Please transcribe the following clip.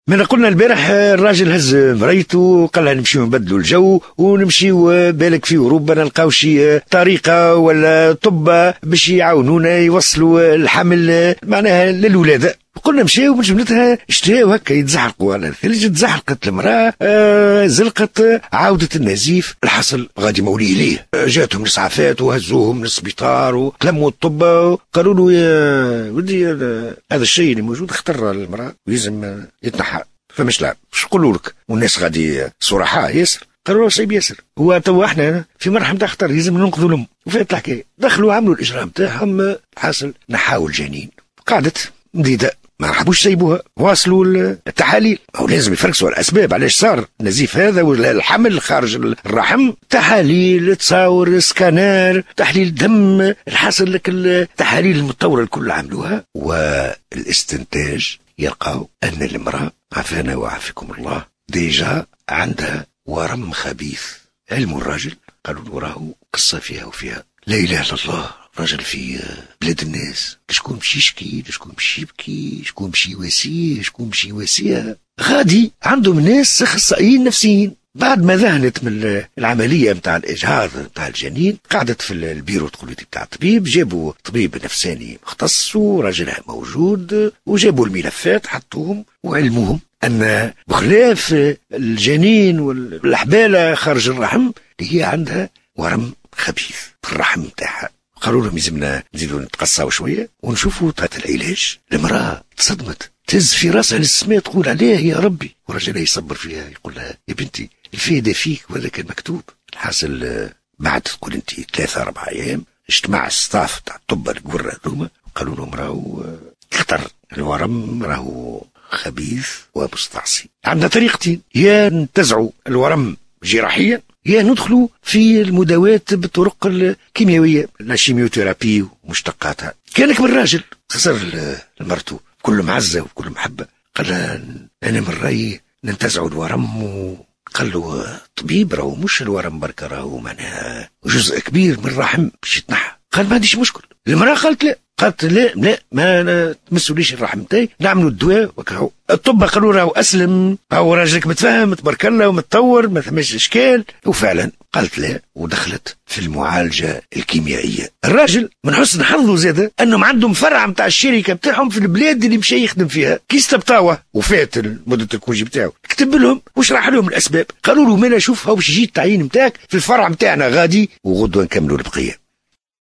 من قلنا البارح الراجل هز مريته قال لها نمشيو نبدلوا الجو ونمشيو بالك في اوروبا نلقاو شي طريقه ولا طب باش يعاونونا يوصلوا الحمل معناها للولاده. قلنا مشاو من جملتها اشتراو هكا يتزحلقوا على الثلج. تزحلقت المراه زلقت عاودت النزيف. الحصل غادي مولي ليه جاتهم الاسعافات وهزوهم من السبيطار وكلموا الطب قالوا له يا ودي هذا الشيء اللي موجود اختر المراه ويلزم يتنحى فمش لعب. شو نقولوا لك؟ والناس غادي صرحاء ياسر قالوا له صعيب ياسر. هو توا احنا في مرحله تاع خطر لازم ننقذوا الام وفات الحكايه. دخلوا عملوا الاجرام تاعهم. حاصل نحاول الجنين قعدت مديده ما حبوش سيبوها. واصلوا التحاليل او لازم يفرقسوا الاسباب علاش صار النزيف هذا ولا الحمل خارج الرحم. تحاليل تصاور سكانر تحليل دم. الحاصل لك التحاليل المتطوره الكل عملوها والاستنتاج يلقاو ان المراه عافانا وعافكم الله ديجا عندها ورم خبيث. علم الراجل قالوا له راهو قصه فيها وفيها. لا اله الا الله. راجل في بلاد الناس شكون مشي يشكي شكون مشي يبكي شكون مشي يواسيه شكون مشي يواسيها. غادي عندهم ناس اخصائيين نفسيين. بعد ما ذهنت من العمليه نتاع الاجهاض نتاع الجنين قعدت في البيرو تقوليتي نتاع الطبيب. جابوا طبيب نفساني مختص وراجلها موجود وجابوا الملفات حطوهم وعلموهم ان بخلاف الجنين والحباله خارج الرحم اللي هي عندها ورم خبيث في الرحم نتاعها. قالوا لهم يلزمنا نزيدوا نتقصاو شويه ونشوفوا طريقه العلاج. المراه تصدمت تهز في راسها للسماء تقول عليه يا ربي ورجلها يصبر فيها يقول لها يا بنتي الفايده فيك وهذا كان مكتوب. الحاصل بعد تقول انت 3-4 ايام اجتمع الستاف تاع الطب القوره هذوما قالوا لهم راهو خطر الورم راهو خبيث ومستعصي. عندنا طريقتين يا ننتزعوا الورم جراحيا يا ندخلوا في المداوات بالطرق الكيميائيه الشيميوثيرابي ومشتقاتها. كانك من راجل خسر المرتو بكل معزه وبكل محبه قال لها انا من رايي ننتزعوا الورم. وقال له طبيب راهو مش الورم بركه راهو معناها جزء كبير من الرحم باش يتنحى. قال ما عنديش مشكل. المراه قالت لا ما تمسوليش الرحم تاعي نعملوا الدواء وكهو. الطب قالوا راهو اسلم راهو راجلك متفاهم تبارك الله ومتطور ما ثماش اشكال. وفعلا قالت لا ودخلت في المعالجه الكيميائيه. الراجل من حسن حظه زاده انهم عندهم فرع نتاع الشركه بتاعهم في البلاد اللي مشى يخدم فيها. كي استبطاوه وفات مده الكونجي بتاعه كتب لهم وشرح لهم الاسباب. قالوا له مالا شوف هاو باش يجي التعيين نتاعك في الفرع نتاعنا غادي وغدوه نكملوا البقيه.